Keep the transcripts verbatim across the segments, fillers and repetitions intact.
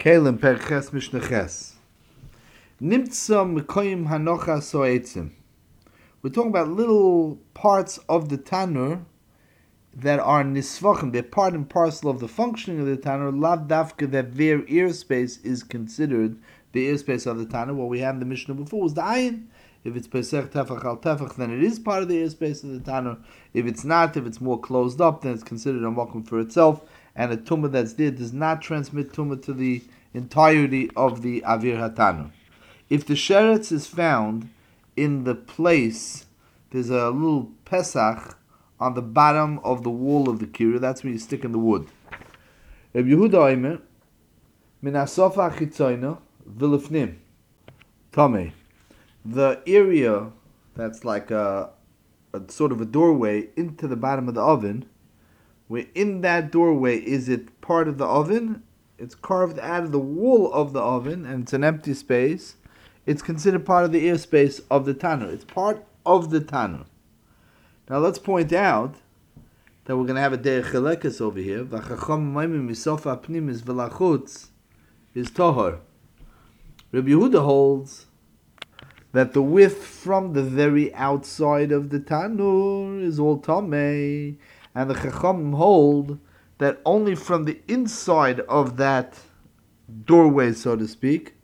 Kalim Perches Mishneches. Nimtza Mekoyim Hanocha Soetzim. We're talking about little parts of the tanur that are nisvachim. They're part and parcel of the functioning of the tanur. Lav dafka, that their ear space is considered the ear space of the tanur. What we had in the Mishnah before was the ayin. If it's pesach tefach al tefach, then it is part of the ear space of the tanur. If it's not, if it's more closed up, then it's considered a makom for itself. And a tumah that's there does not transmit tumah to the entirety of the avir hatanur. If the sheretz is found in the place, there's a little pesach on the bottom of the wall of the kira. That's where you stick in the wood. Reb Yehuda Omer, min hasofa achitzoyna v'lefnim tamei. The area that's like a, a sort of a doorway into the bottom of the oven, where in that doorway, is it part of the oven? It's carved out of the wall of the oven, and it's an empty space. It's considered part of the ear space of the tanur. It's part of the tanur. Now let's point out that we're going to have a derech chelekes over here. V'chacham maimim misofa apnimis v'lachutz is tohar. Rabbi Yehuda holds that the width from the very outside of the tanur is all tamei, and the chacham hold that only from the inside of that doorway, so to speak,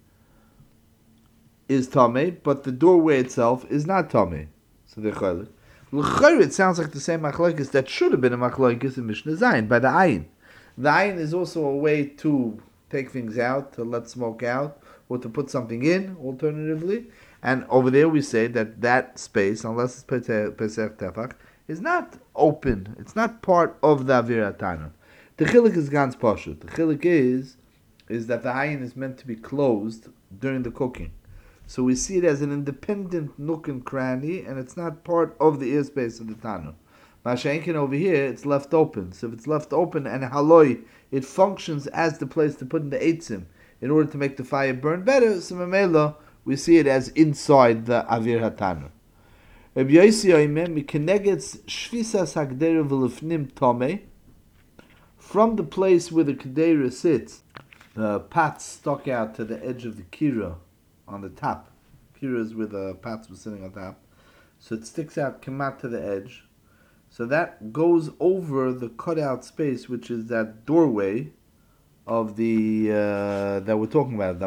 is tamei, but the doorway itself is not tamei. So the chaylik. L'chayr, it sounds like the same machlokes that should have been a machlokes in Mishnah Zayin by the ayin. The ayin is also a way to take things out, to let smoke out, or to put something in, alternatively. And over there we say that that space, unless it's pesach tefach, is not open. It's not part of the avir hatanur. The chilik is ganz pashut. The chilik is is that the ayin is meant to be closed during the cooking. So we see it as an independent nook and cranny, and it's not part of the ear space of the tanur. Mashenkin over here, it's left open. So if it's left open and haloi, it functions as the place to put in the eitzim in order to make the fire burn better. So memela, we see it as inside the avir hatanur. Rabbi Yossi Omer, mikenegets shvisas hagdera v'lefnim tomei. From the place where the kedera sits, the pat stuck out to the edge of the kira on the top. Kira is where the pats were sitting on top. So it sticks out kamat to the edge. So that goes over the cutout space, which is that doorway of the uh, that we're talking about.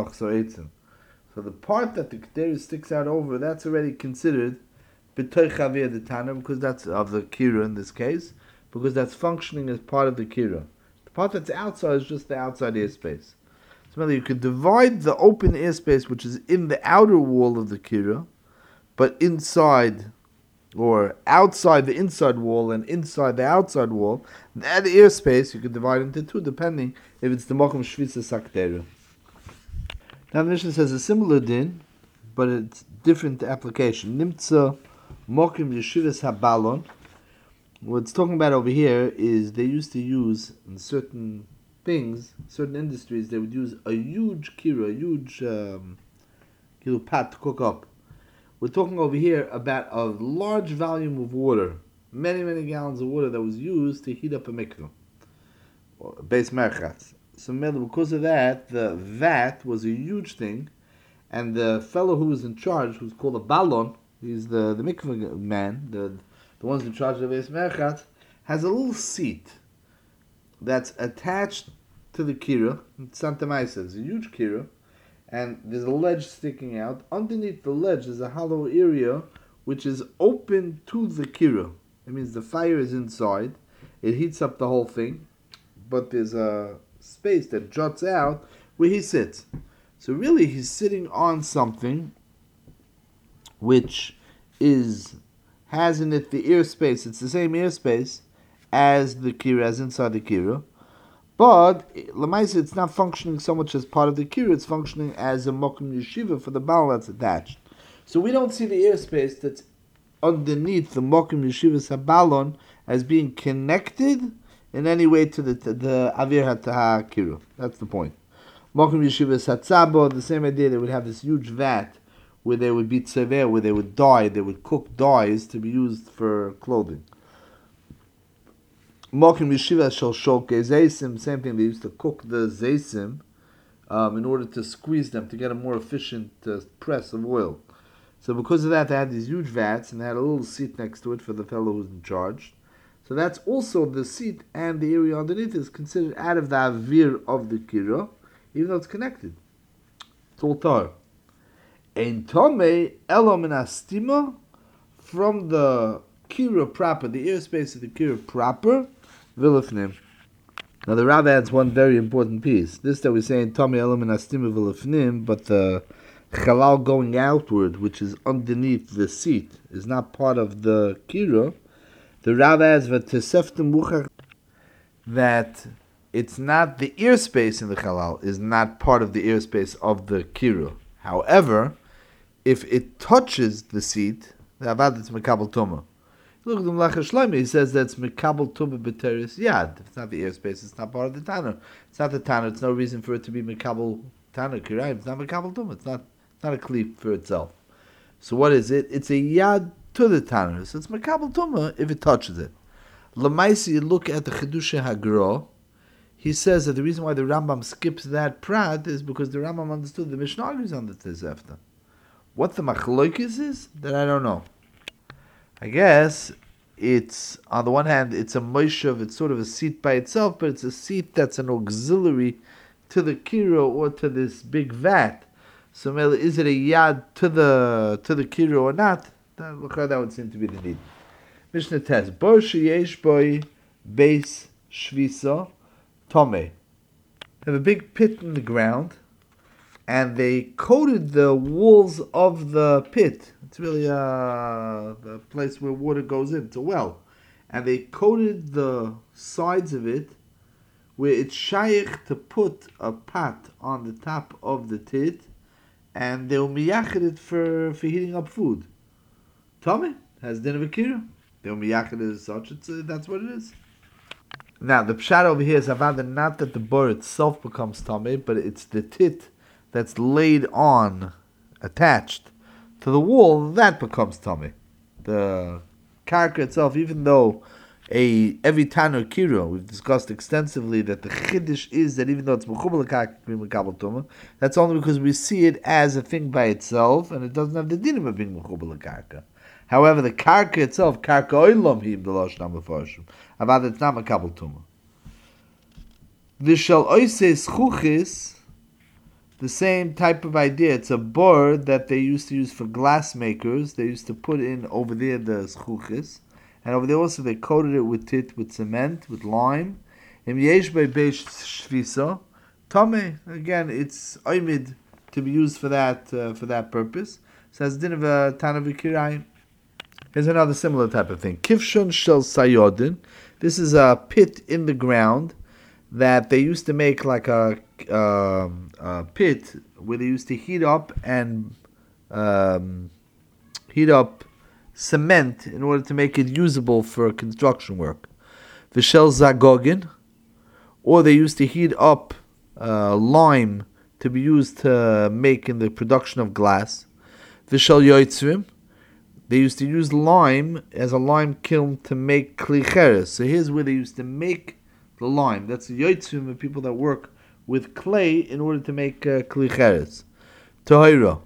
So the part that the kedera sticks out over, that's already considered b'toich avir the tanur, because that's of the kira in this case, because that's functioning as part of the kira. The part that's outside is just the outside airspace. So you could divide the open airspace, which is in the outer wall of the kira, but inside or outside the inside wall and inside the outside wall, that airspace you could divide into two, depending if it's the mokum shvisa sakteru. Now the Mishnah says a similar din, but it's different application. Nimtza mokum yeshivas habalon. What it's talking about over here is they used to use in certain things, certain industries, they would use a huge kira, a huge um, kilo pot to cook up. We're talking over here about a large volume of water, many, many gallons of water that was used to heat up a mikveh, or a base merchatz. So because of that, the vat was a huge thing, and the fellow who was in charge, who's called a balon, he's the, the mikveh man, the the ones in charge of the base merchatz, has a little seat that's attached to the kira. Santa Maisa is a huge kira, and there's a ledge sticking out. Underneath the ledge is a hollow area which is open to the kira. It means the fire is inside. It heats up the whole thing, but there's a space that juts out where he sits. So really he's sitting on something which is has in it the ear space. It's the same ear space as the kira, as inside the kira. But, Lamaisa, it's not functioning so much as part of the kira, it's functioning as a mokum yeshiva for the baal that's attached. So we don't see the ear space that's underneath the mokum yeshiva sabalon as being connected in any way to the to the avir hataha kira. That's the point. Mokum yeshiva satzabo, the same idea, they would have this huge vat where they would be tzever, where they would dye, they would cook dyes to be used for clothing. Mokim yeshiva shel sholke zeisim, same thing, they used to cook the zeisim um, in order to squeeze them to get a more efficient uh, press of oil. So because of that, they had these huge vats, and they had a little seat next to it for the fellow who's in charge. So that's also the seat, and the area underneath is considered out of the avir of the kira, even though it's connected. It's all tar. Ein tome elo min astima, from the kira proper, the airspace of the kira proper, vilifnim. Now the Rav adds one very important piece. This that we say in tome elo min astima vilifnim, but the chalal going outward, which is underneath the seat, is not part of the kira. The Rav adds that it's not the ear space in the halal is not part of the ear space of the kiru. However, if it touches the seat, the avad it's mekabel tuma. Look at the Melacha Shlomo. He says that's mekabel tuma b'teres yad. If it's not the ear space, it's not part of the tanner. It's not the tanner. It's no reason for it to be mekabel tanner kirayim. It's not mekabel tuma. It's not it's not a klip for itself. So what is it? It's a yad to the tanner. So it's mekabel tuma if it touches it. Lamaisi, you look at the Chidusha Hagra, he says that the reason why the Rambam skips that prat is because the Rambam understood the Mishnah agrees on the Tezefta. What the Machloikis is, that I don't know. I guess it's, on the one hand, it's a Moshev, it's sort of a seat by itself, but it's a seat that's an auxiliary to the Kiro or to this big vat. So is it a yad to the to the Kiro or not? That, that would seem to be the need. Mishnah Tes, Bor sheyesh boy beis shvisa tome. They have a big pit in the ground, and they coated the walls of the pit. It's really a, the place where water goes in. It's a well. And they coated the sides of it where it's shaykh to put a pot on the top of the tit, and they'll miyachid it for, for heating up food. Tome has din of akira. They'll miyachid it as such. It's, uh, that's what it is. Now, the pshat over here is avada, not that the bor itself becomes tame, but it's the tit that's laid on, attached to the wall, that becomes tame. The karka itself, even though a every tanur kiro, we've discussed extensively that the chiddush is that even though it's mechubal karka, tuma, that's only because we see it as a thing by itself, and it doesn't have the dinim of being mechubal karka. However, the karka itself, karka oilam him the losh nam lefarshim, avad it's not mekabel tuma. Vishal oises chuchis, the same type of idea. It's a board that they used to use for glass makers. They used to put in over there the schuchis, and over there also they coated it with tit, with cement, with lime. Im yesh bei beish shvisa tame. Again, it's oimid to be used for that uh, for that purpose. So as din of a tanav kirayim. Here's another similar type of thing. Kivshon shel sayodin. This is a pit in the ground that they used to make like a, uh, a pit where they used to heat up and um, heat up cement in order to make it usable for construction work. Vishel zagogin, or they used to heat up uh, lime to be used to make in the production of glass. Vishel yoitzrim, they used to use lime as a lime kiln to make kli cheres. So here's where they used to make the lime. That's the yoitzim, the people that work with clay in order to make uh, kli cheres. Tahira.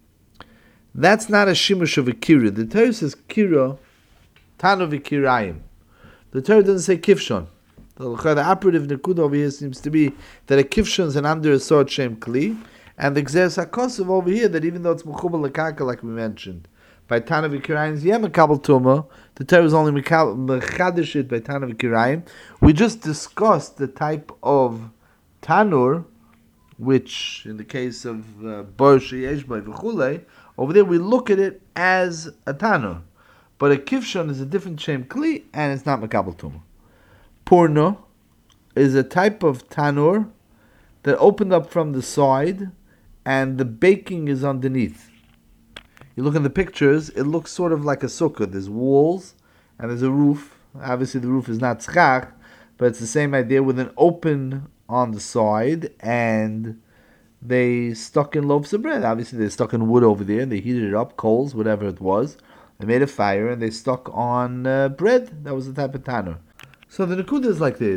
That's not a shimush of a kira. The Torah says kira, tanu v'kirayim. The Torah doesn't say kivshon. The, the operative nekuda over here seems to be that a kivshon is an under a sword shem kli, and the gzeres hakosov over here that even though it's mechubal lekaka like we mentioned, by tanu v'kirayim yem mekabel tuma, the Torah is only mechadish it by tanu v'kirayim. We just discussed the type of tanur, which in the case of bor sheyesh bo v'chulei, over there we look at it as a tanur. But a kivshon is a different shem kli, and it's not mekabel tuma. Purna is a type of tanur that opened up from the side, and the baking is underneath. You look at the pictures, it looks sort of like a sukkah. There's walls, and there's a roof. Obviously the roof is not tzchach, but it's the same idea with an open on the side, and they stuck in loaves of bread. Obviously they stuck in wood over there, and they heated it up, coals, whatever it was. They made a fire, and they stuck on uh, bread. That was the type of tanur. So the Nakuda is like this.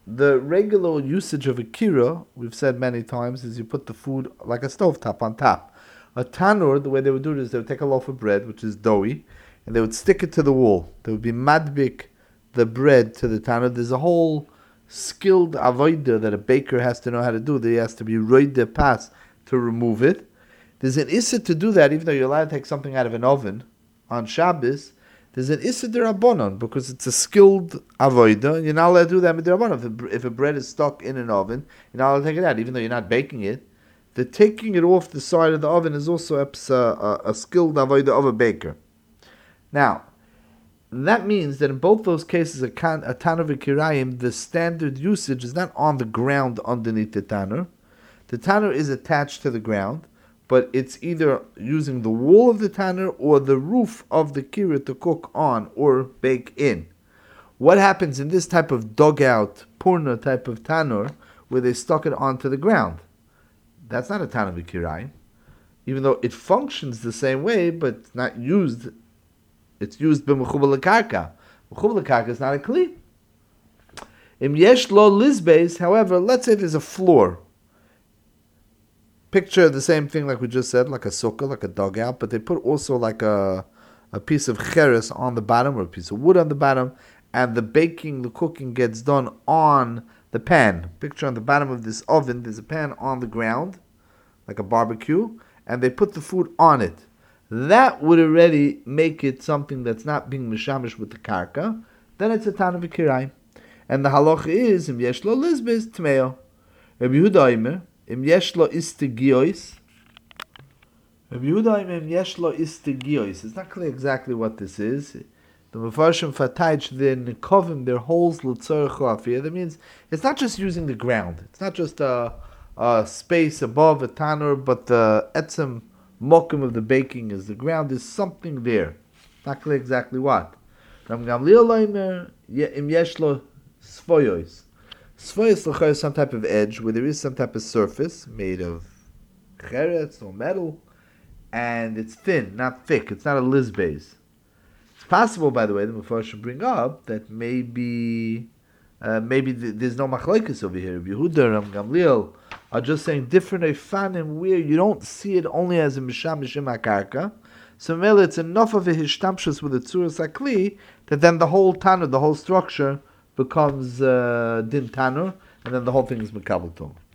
the regular usage of a kira, we've said many times, is you put the food like a stovetop on top. A tanur, the way they would do it is they would take a loaf of bread, which is doughy, and they would stick it to the wall. They would be madbik the bread to the tanur. There's a whole skilled avodah that a baker has to know how to do. There has to be roide pass to remove it. There's an issa to do that, even though you're allowed to take something out of an oven on Shabbos. There's an issa derabanan because it's a skilled avodah, and you're not allowed to do that with derabanan. If, if a bread is stuck in an oven, you're not allowed to take it out, even though you're not baking it. The taking it off the side of the oven is also a, a, a skilled avodah of a baker. Now, that means that in both those cases, a, kan, a tanur v'kirayim, the standard usage is not on the ground underneath the tanur. The tanur is attached to the ground, but it's either using the wall of the tanur or the roof of the kira to cook on or bake in. What happens in this type of dugout, purna type of tanur, where they stuck it onto the ground? That's not a tanur v'kirayim, even though it functions the same way, but it's not used. It's used b'mechubal l'karka. Mechubal l'karka is not a kli. Im yesh lo lizbeis, however, let's say there's a floor. Picture the same thing like we just said, like a sukkah, like a dugout, but they put also like a a piece of cheres on the bottom or a piece of wood on the bottom, and the baking, the cooking gets done on the pan. Picture on the bottom of this oven, there's a pan on the ground, like a barbecue, and they put the food on it. That would already make it something that's not being mishamish with the karka. Then it's a tanur v'kirayim. And the halacha is, im yesh lo lizbez tmeo. Rabbi Yehuda Omer, im yesh lo istigiois. Rabbi Yehuda Omer, im yesh lo istigiois. It's not clear exactly what this is. The Mefarshim Fataych, the Nikovim, their holes l'tzorech afiyah. That means it's not just using the ground. It's not just a, a space above a tanur, but the etzem mokum of the baking is the ground. There's something there. Not clear exactly what. Ram Gamliel Omer, im yeshlo svoyos. Svoyos is some type of edge where there is some type of surface made of cheretz or metal, and it's thin, not thick. It's not a lizbez. It's possible, by the way, the Mufar should bring up that maybe uh, maybe th- there's no machlokes over here. Yehuda, Ram Gamliel are just saying different efanim where you don't see it only as a misham mishim akarka. So maybe it's enough of a hishtamshus with a tzuras akli that then the whole tanur, the whole structure becomes uh, din tanur, and then the whole thing is mekabel tov.